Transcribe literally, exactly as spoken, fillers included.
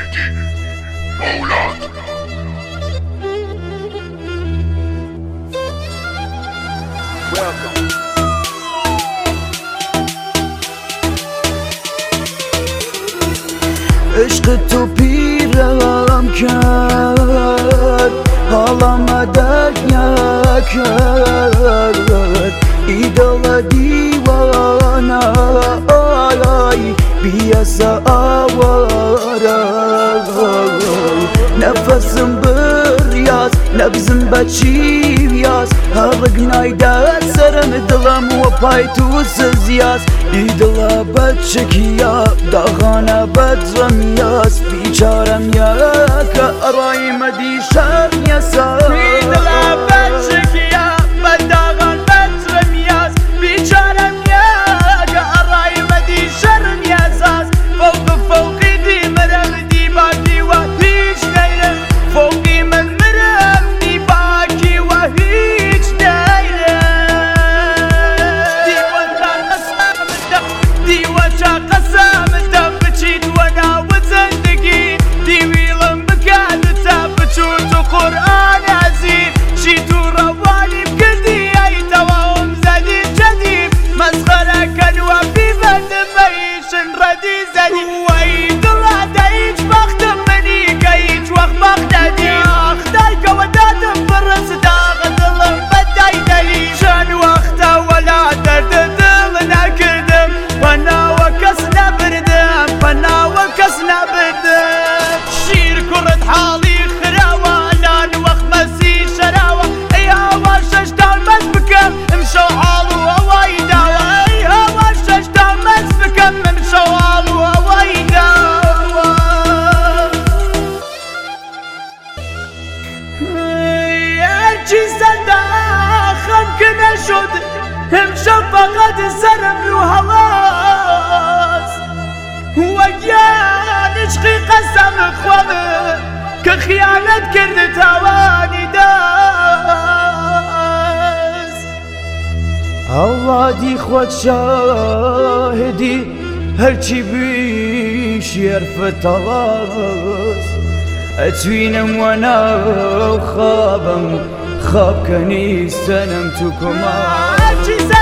هادي مولاد. عشق تو پیرم کرد، حالم دریا کرد، ایدال دیوانه آی بیاسا آواره، نفسم بریاز نبزم بچیویاز، هرگ نایده سرم دلم و پای تو سزیاز، ایدلا بچکیا داغانه بدرمیاز، بیچارم یا که ارای مدی شرم یاسا، ایدلا بچکیا بداغان بدرمیاز، بیچارم یا که ارای مدی شرم یاساز، فوق فوقی دی مرم دی باکی و هیچ نیرم، فوقی من مرم دی باکی و هیچ نیرم، دیوان قسم دم دیوان قسم دم بچید و ناو زندگی، دیویلم بکاد تا بچوت و قرآن عزیز، چی تو روانی بکردی ای توام زدی جدید، مسخره کن و بی بند میشن ردی زدی، و ای دلا دایچ بختم منی که هیچ وقت بخت ندی، خدای که ودادم برس داغ دلم بدای دلی، چند وقتا ولا درد دل نکردم، پنا و کس نبردم پنا و کس نبردم، شیر کرد حالی خراوه لان وقت مسی شراوه، ای هوا شش دال مز بکم امشو حالو هوای داوه، ای هوا شش دال مز بکم امشو حالو هوای داوه، هرچی زنده خم که نشد امشو فقط سرم رو هواست، وگیان عشقی قسم خوامه که خیانت کرده توانی دست، الله دی خود شاهدی هرچی بیش یرفت آواز، اتوینم و ناو خوابم خواب کنی سنم تو کما، هرچی